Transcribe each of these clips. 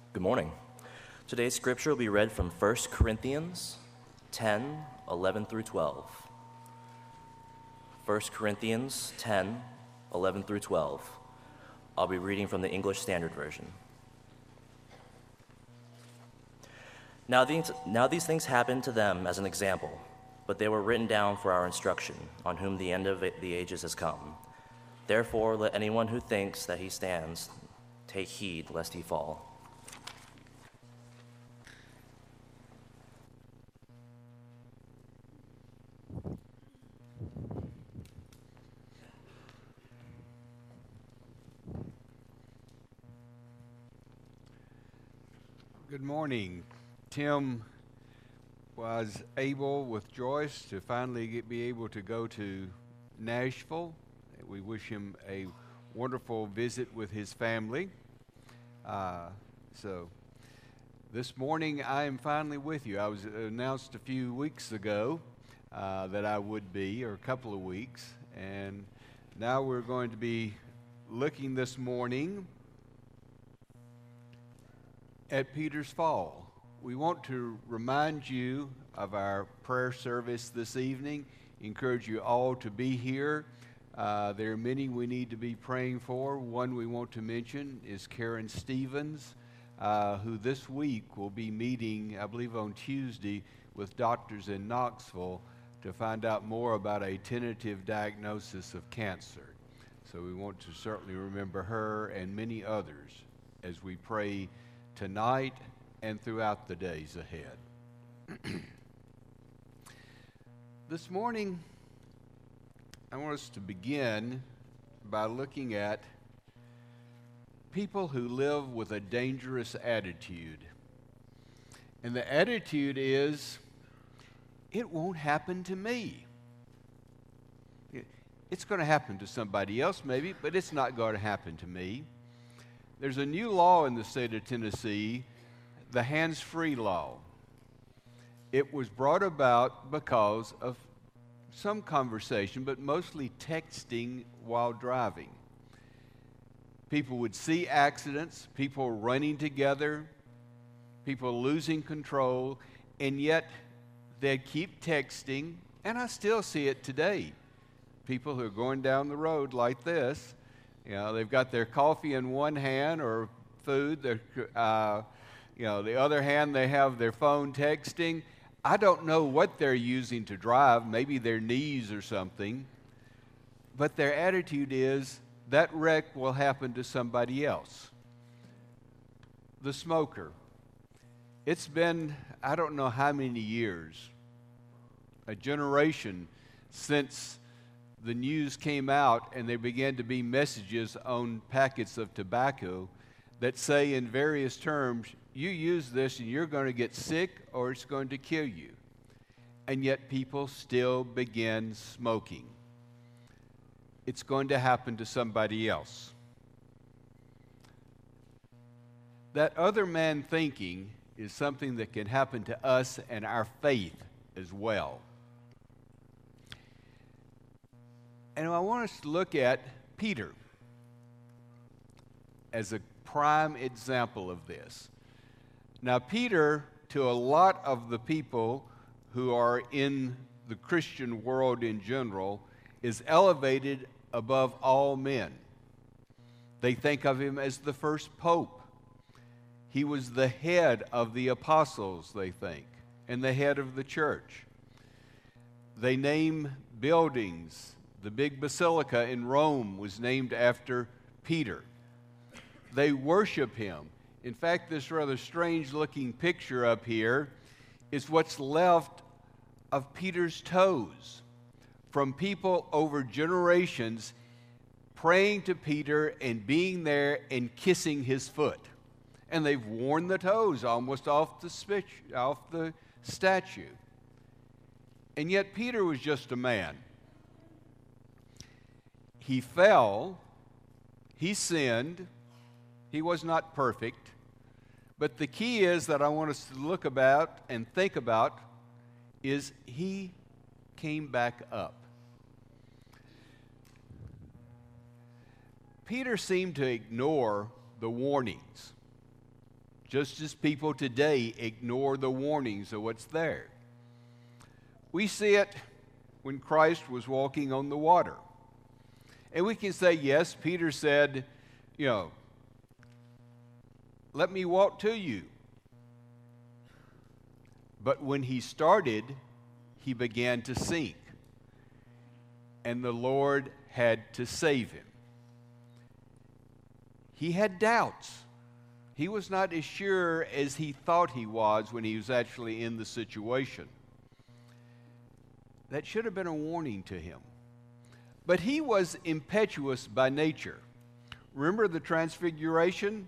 Good morning. Today's scripture will be read from 1 Corinthians 10, 11 through 12. 1 Corinthians 10, 11 through 12. I'll be reading from the English Standard Version. Now these things happened to them as an example, but they were written down for our instruction, on whom the end of the ages has come. Therefore, let anyone who thinks that he stands take heed lest he fall. Good morning. Tim was able, with Joyce, to finally be able to go to Nashville. We wish him a wonderful visit with his family. So this morning I am finally with you. I was announced a few weeks ago that I would be, or a couple of weeks, and now we're going to be looking this morning at Peter's Fall. We want to remind you of our prayer service this evening. Encourage you all to be here. There are many we need to be praying for. One we want to mention is Karen Stevens, who this week will be meeting, I believe on Tuesday, with doctors in Knoxville to find out more about a tentative diagnosis of cancer. So we want to certainly remember her and many others as we pray tonight and throughout the days ahead. This morning, I want us to begin by looking at people who live with a dangerous attitude. And the attitude is, it won't happen to me. It's going to happen to somebody else maybe, but it's not going to happen to me. There's a new law in the state of Tennessee, the hands-free law. It was brought about because of some conversation, but mostly texting while driving. People would see accidents, people running together, people losing control, and yet they'd keep texting, and I still see it today. People who are going down the road like this, you know, they've got their coffee in one hand or food. The other hand they have their phone texting. I don't know what they're using to drive, maybe their knees or something. But their attitude is that wreck will happen to somebody else. The smoker. It's been, I don't know how many years, a generation since the news came out and there began to be messages on packets of tobacco that say in various terms, you use this and you're going to get sick or it's going to kill you. And yet people still begin smoking. It's going to happen to somebody else. That other man thinking is something that can happen to us and our faith as well. And I want us to look at Peter as a prime example of this. Now, Peter, to a lot of the people who are in the Christian world in general, is elevated above all men. They think of him as the first pope. He was the head of the apostles, they think, and the head of the church. They name buildings. The big basilica in Rome was named after Peter. They worship him. In fact, this rather strange-looking picture up here is what's left of Peter's toes from people over generations praying to Peter and being there and kissing his foot. And they've worn the toes almost off the statue. And yet Peter was just a man. He fell, he sinned, he was not perfect, but the key is that I want us to look about and think about is he came back up. Peter seemed to ignore the warnings. just as people today ignore the warnings of what's there. We see it when Christ was walking on the water. And we can say, yes, Peter said, let me walk to you. But when he started, he began to sink. And the Lord had to save him. He had doubts. He was not as sure as he thought he was when he was actually in the situation. That should have been a warning to him. But he was impetuous by nature. Remember the transfiguration?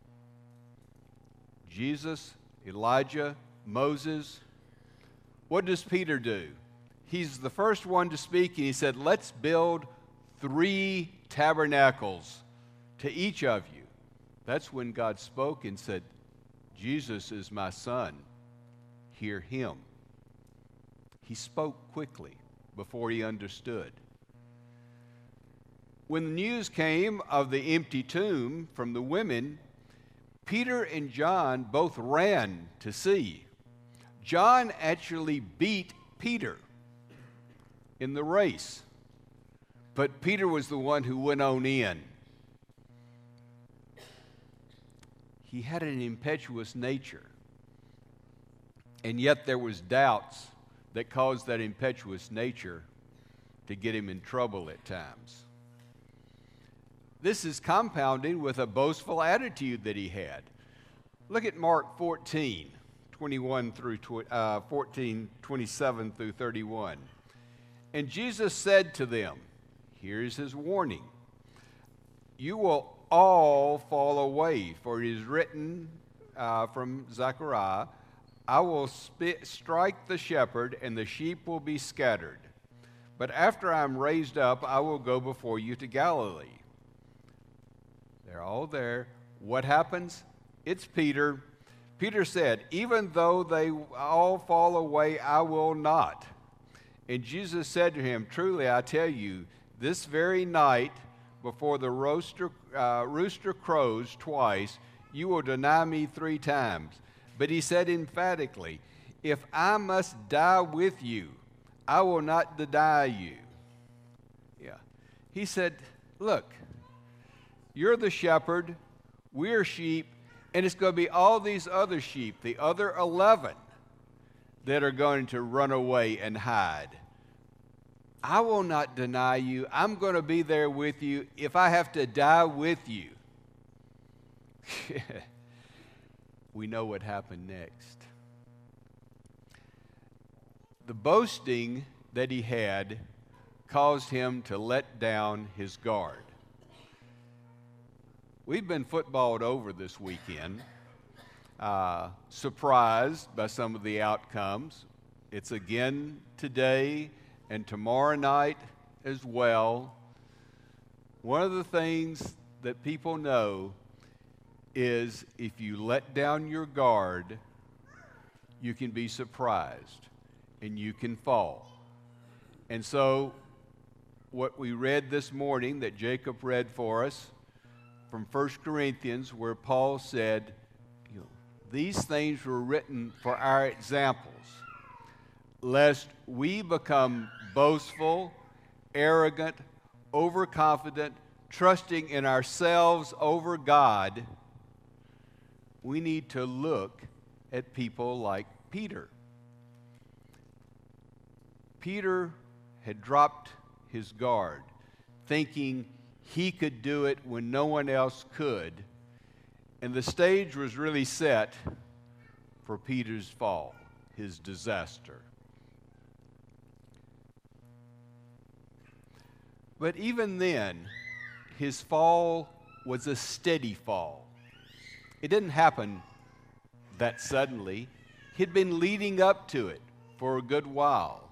Jesus, Elijah, Moses. What does Peter do? He's the first one to speak, and he said, let's build 3 tabernacles to each of you. That's when God spoke and said, Jesus is my son. Hear him. He spoke quickly before he understood. When the news came of the empty tomb from the women, Peter and John both ran to see. John actually beat Peter in the race, but Peter was the one who went on in. He had an impetuous nature, and yet there was doubts that caused that impetuous nature to get him in trouble at times. This is compounded with a boastful attitude that he had. Look at Mark 14, 21 through 14, 27 through 31. And Jesus said to them, here's his warning, you will all fall away, for it is written from Zechariah, I will strike the shepherd, and the sheep will be scattered. But after I am raised up, I will go before you to Galilee. They're all there. What happens? It's Peter. Peter said, even though they all fall away, I will not. And Jesus said to him, truly I tell you, this very night, before the rooster crows twice, you will deny me 3 times. But he said emphatically, if I must die with you, I will not deny you. Yeah. He said, look, you're the shepherd, we're sheep, and it's going to be all these other sheep, the other 11, that are going to run away and hide. I will not deny you. I'm going to be there with you if I have to die with you. We know what happened next. The boasting that he had caused him to let down his guard. We've been footballed over this weekend, surprised by some of the outcomes. It's again today and tomorrow night as well. One of the things that people know is if you let down your guard, you can be surprised and you can fall. And so what we read this morning that Jacob read for us from 1 Corinthians, where Paul said, these things were written for our examples, lest we become boastful, arrogant, overconfident, trusting in ourselves over God. We need to look at people like Peter. Peter had dropped his guard, thinking he could do it when no one else could, and the stage was really set for Peter's fall, his disaster. But even then, his fall was a steady fall. It didn't happen that suddenly. He'd been leading up to it for a good while.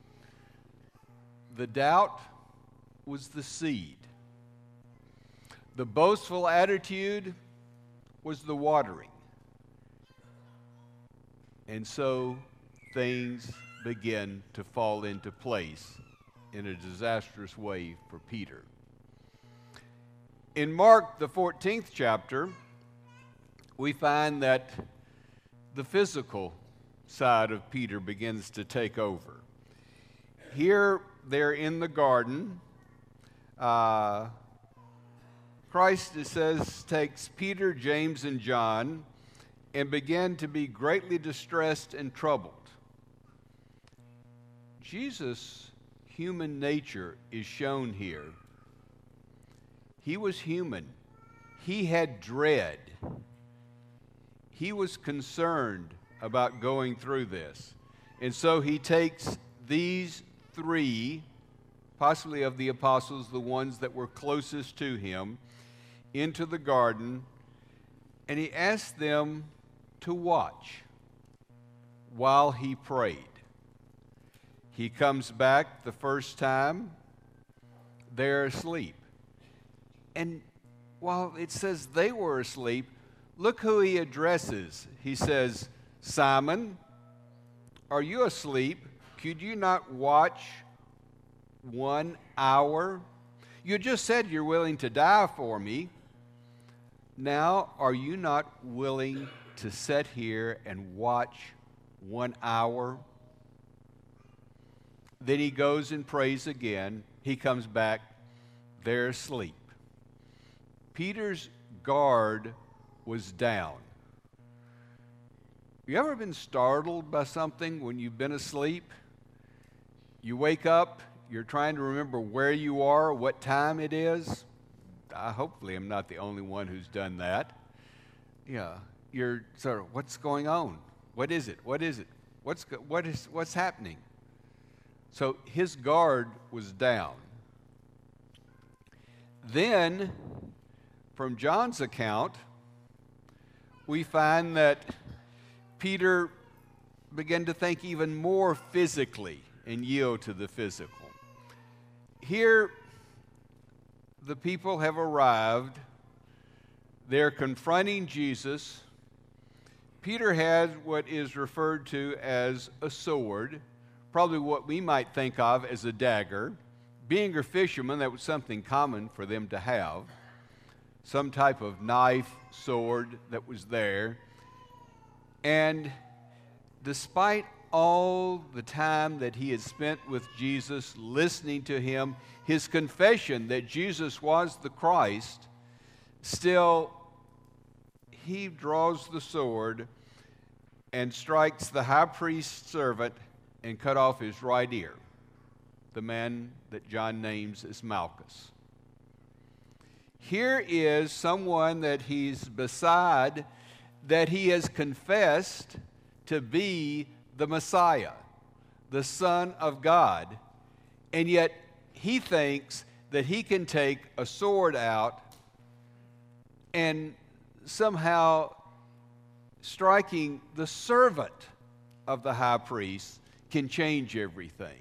The doubt was the seed. The boastful attitude was the watering. And so things began to fall into place in a disastrous way for Peter. In Mark, the 14th chapter, we find that the physical side of Peter begins to take over. Here, they're in the garden. Christ, it says, takes Peter, James, and John and began to be greatly distressed and troubled. Jesus' human nature is shown here. He was human. He had dread. He was concerned about going through this. And so he takes these three, possibly of the apostles, the ones that were closest to him, into the garden, and he asked them to watch while he prayed. He comes back the first time, they're asleep. And while it says they were asleep, look who he addresses. He says, "Simon, are you asleep? Could you not watch 1 hour? You just said you're willing to die for me. Now, are you not willing to sit here and watch 1 hour?" Then he goes and prays again. He comes back, they're asleep. Peter's guard was down. You ever been startled by something when you've been asleep? You wake up, you're trying to remember where you are, what time it is. Hopefully I'm not the only one who's done that. Yeah, you're sort of, what's going on? What is it? What is it? What's happening? So his guard was down. Then, from John's account, we find that Peter began to think even more physically and yield to the physical. Here, the people have arrived. They're confronting Jesus. Peter had what is referred to as a sword, probably what we might think of as a dagger. Being a fisherman, that was something common for them to have. Some type of knife, sword that was there. And despite all the time that he had spent with Jesus, listening to him, his confession that Jesus was the Christ, still he draws the sword and strikes the high priest's servant and cut off his right ear, the man that John names as Malchus. Here is someone that he's beside, that he has confessed to be the Messiah, the Son of God, and yet he thinks that he can take a sword out and somehow striking the servant of the high priest can change everything.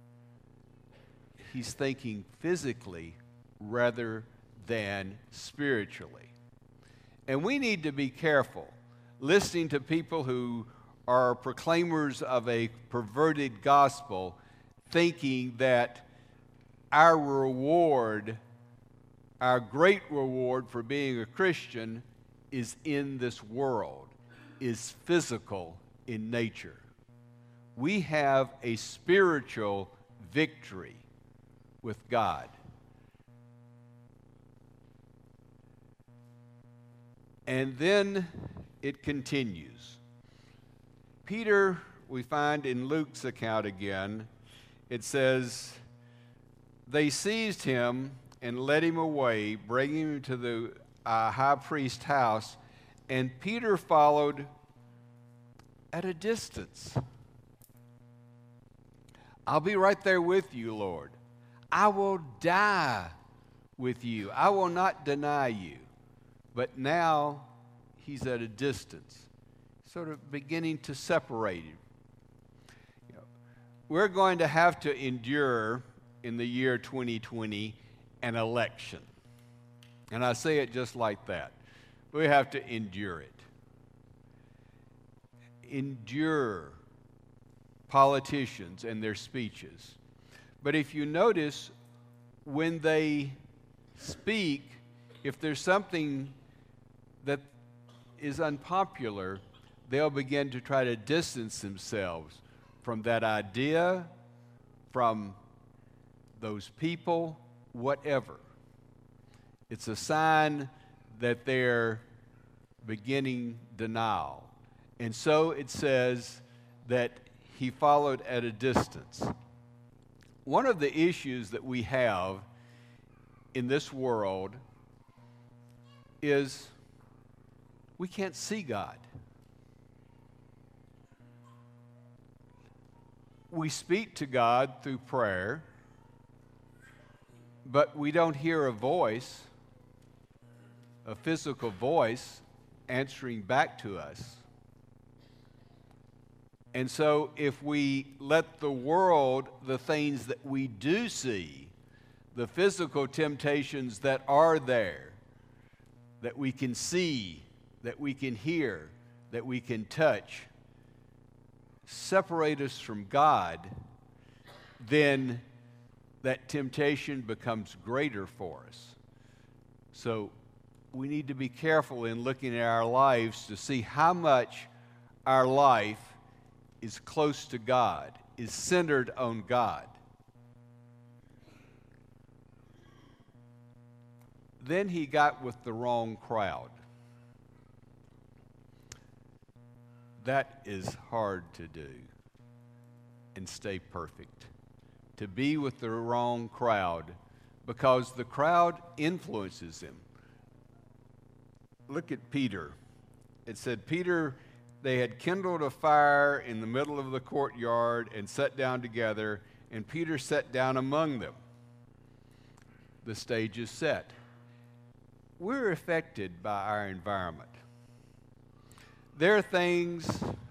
He's thinking physically rather than spiritually. And we need to be careful listening to people who are proclaimers of a perverted gospel, thinking that our reward, our great reward for being a Christian, is in this world, is physical in nature. We have a spiritual victory with God. And then it continues. Peter, we find in Luke's account again, it says, they seized him and led him away, bringing him to the high priest's house, and Peter followed at a distance. I'll be right there with you, Lord. I will die with you. I will not deny you. But now he's at a distance, sort of beginning to separate him. We're going to have to endure in the year 2020 an election. And I say it just like that. We have to endure it. Endure politicians and their speeches. But if you notice, when they speak, if there's something that is unpopular, they'll begin to try to distance themselves from that idea, from those people, whatever. It's a sign that they're beginning denial. And so it says that he followed at a distance. One of the issues that we have in this world is we can't see God. We speak to God through prayer, but we don't hear a voice, a physical voice, answering back to us. And so if we let the world, the things that we do see, the physical temptations that are there, that we can see, that we can hear, that we can touch, separate us from God, then that temptation becomes greater for us. So we need to be careful in looking at our lives to see how much our life is close to God, is centered on God. Then he got with the wrong crowd. That is hard to do and stay perfect. To be with the wrong crowd, because the crowd influences him. Look at Peter. It said Peter, they had kindled a fire in the middle of the courtyard and sat down together, and Peter sat down among them. The stage is set. We're affected by our environment. There are things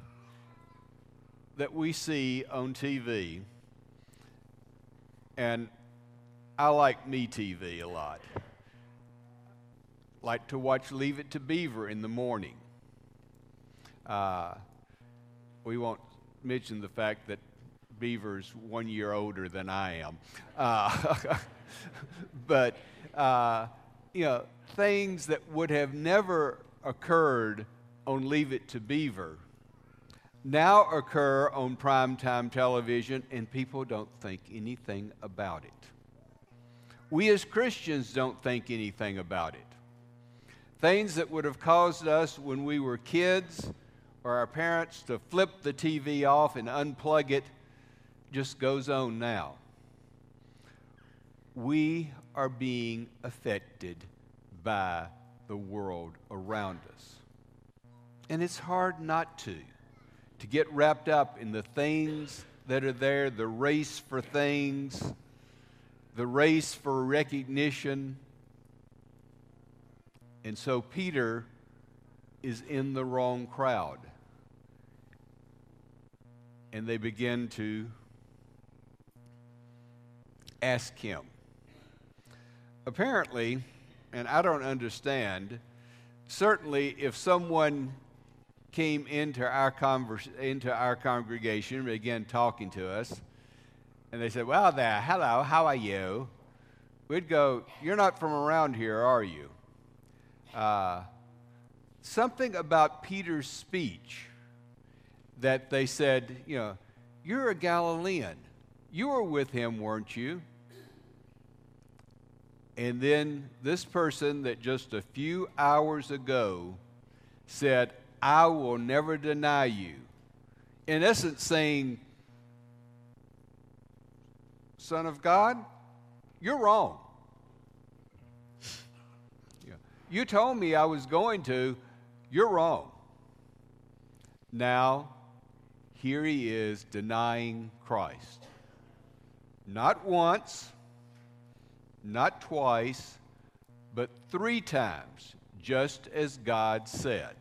that we see on TV, and I like MeTV a lot. Like to watch Leave It to Beaver in the morning. We won't mention the fact that Beaver's 1 year older than I am. But, things that would have never occurred on Leave It to Beaver now occur on primetime television, and people don't think anything about it. We as Christians don't think anything about it. Things that would have caused us when we were kids or our parents to flip the TV off and unplug it just goes on now. We are being affected by the world around us. And it's hard not to get wrapped up in the things that are there, the race for things, the race for recognition. And so Peter is in the wrong crowd. And they begin to ask him. Apparently, and I don't understand, certainly if someone came into our congregation and began talking to us, and they said, "Well there, hello, how are you?" We'd go, "You're not from around here, are you?" Something about Peter's speech that they said, "You're a Galilean. You were with him, weren't you?" And then this person that just a few hours ago said, "I will never deny you." In essence saying, "Son of God, you're wrong. You told me I was going to. You're wrong." Now, here he is denying Christ. Not once, not twice, but 3 times, just as God said.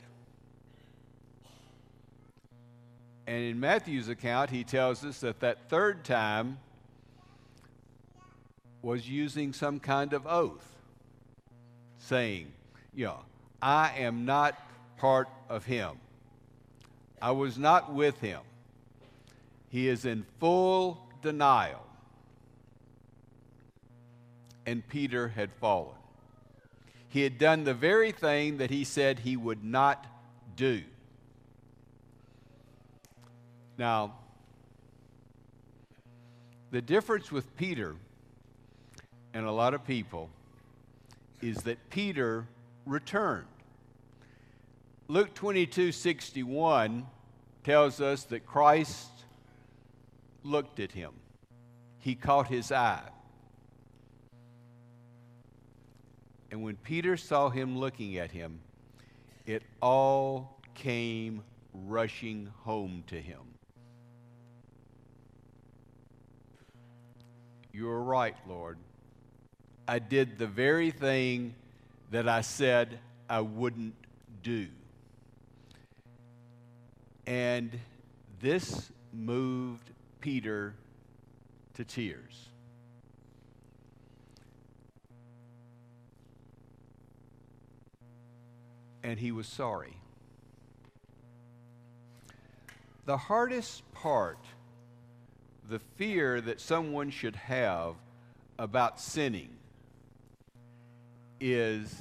And in Matthew's account, he tells us that 3rd time was using some kind of oath, saying, "I am not part of him. I was not with him." He is in full denial. And Peter had fallen. He had done the very thing that he said he would not do. Now, the difference with Peter and a lot of people is that Peter returned. Luke 22:61 tells us that Christ looked at him. He caught his eye. And when Peter saw him looking at him, it all came rushing home to him. You're right, Lord. I did the very thing that I said I wouldn't do. And this moved Peter to tears. And he was sorry. The hardest part, the fear that someone should have about sinning, is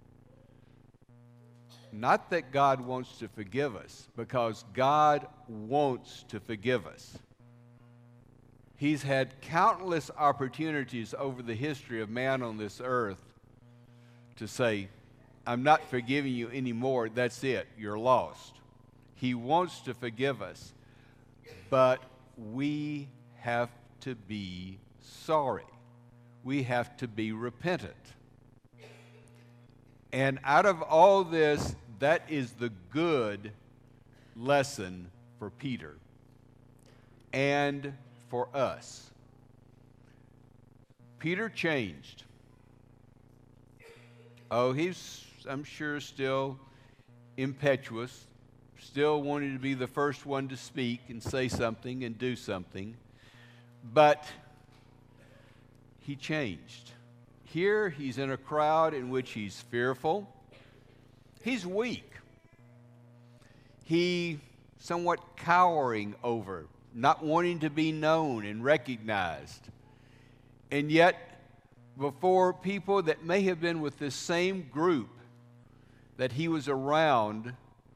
not that God wants to forgive us, because God wants to forgive us. He's had countless opportunities over the history of man on this earth to say, I'm not forgiving you anymore, that's it, you're lost. He wants to forgive us, but we have to be sorry. We have to be repentant. And out of all this, that is the good lesson for Peter and for us. Peter changed. Oh, he's, I'm sure, still impetuous, still wanting to be the first one to speak and say something and do something, but he changed. Here he's in a crowd in which he's fearful. He's weak. He somewhat cowering over, not wanting to be known and recognized. And yet, before people that may have been with this same group that he was around,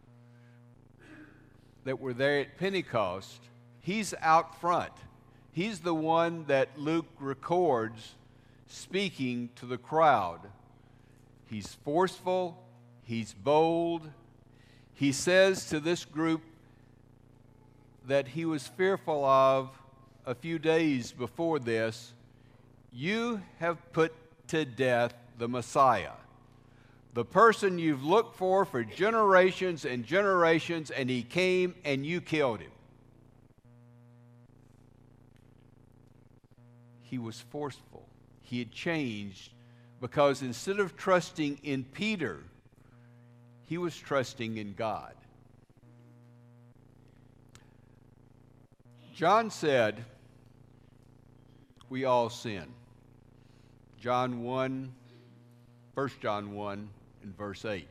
that were there at Pentecost, he's out front. He's the one that Luke records speaking to the crowd. He's forceful, he's bold. He says to this group that he was fearful of a few days before this, you have put to death the Messiah, the person you've looked for generations and generations, and he came and you killed him. He was forceful. He had changed because instead of trusting in Peter, he was trusting in God. John said, we all sin. John 1, 1 John 1 and verse 8.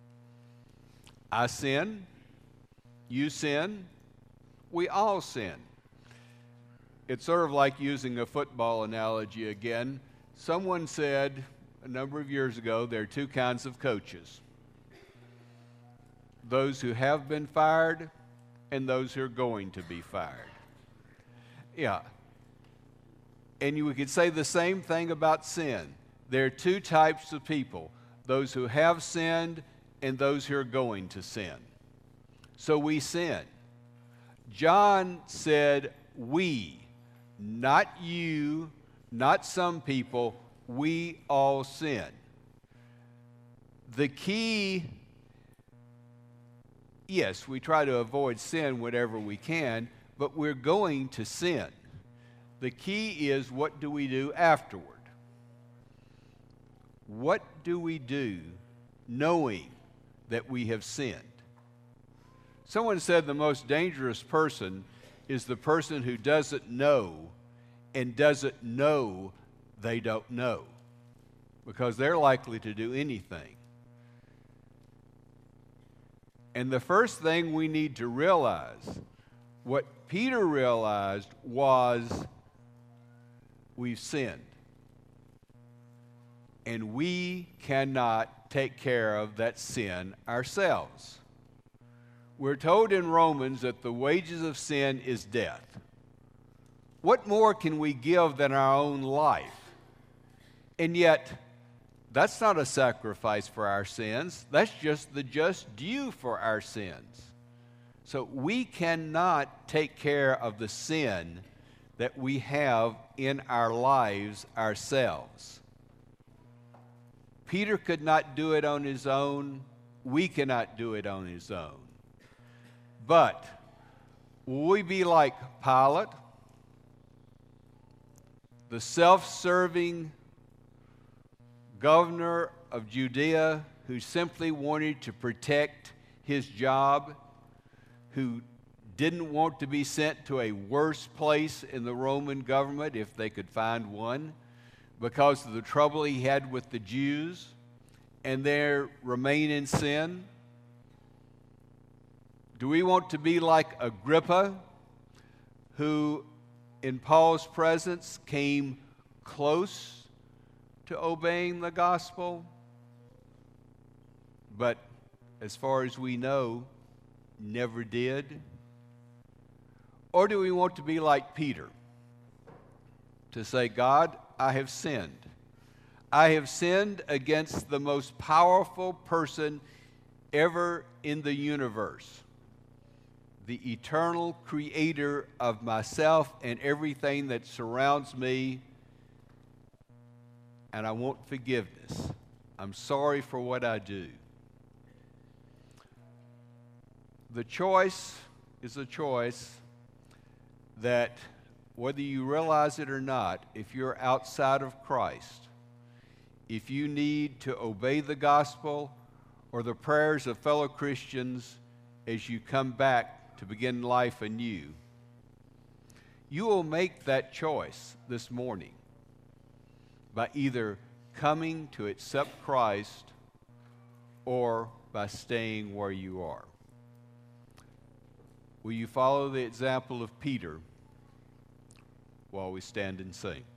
I sin, you sin, we all sin. It's sort of like using a football analogy again. Someone said a number of years ago there are two kinds of coaches: those who have been fired and those who are going to be fired. Yeah. And we could say the same thing about sin. There are two types of people: those who have sinned and those who are going to sin. So we sin. John said, we, not you, not some people, we all sin. The key, yes, we try to avoid sin whenever we can, but we're going to sin. The key is, what do we do afterward? What do we do knowing that we have sinned? Someone said the most dangerous person is the person who doesn't know and doesn't know they don't know, because they're likely to do anything. And the first thing we need to realize, what Peter realized, was we've sinned. And we cannot take care of that sin ourselves. We're told in Romans that the wages of sin is death. What more can we give than our own life? And yet, that's not a sacrifice for our sins. That's just the just due for our sins. So we cannot take care of the sin that we have in our lives ourselves. Peter could not do it on his own. We cannot do it on his own. But will we be like Pilate, the self-serving governor of Judea who simply wanted to protect his job, who didn't want to be sent to a worse place in the Roman government if they could find one because of the trouble he had with the Jews and their remain in sin? Do we want to be like Agrippa, who in Paul's presence came close to obeying the gospel, but as far as we know, never did? Or do we want to be like Peter, to say, God, I have sinned. I have sinned against the most powerful person ever in the universe, the eternal creator of myself and everything that surrounds me, and I want forgiveness. I'm sorry for what I do. The choice is a choice that, whether you realize it or not, if you're outside of Christ, if you need to obey the gospel or the prayers of fellow Christians as you come back to begin life anew, you will make that choice this morning by either coming to accept Christ or by staying where you are. Will you follow the example of Peter while we stand and sing?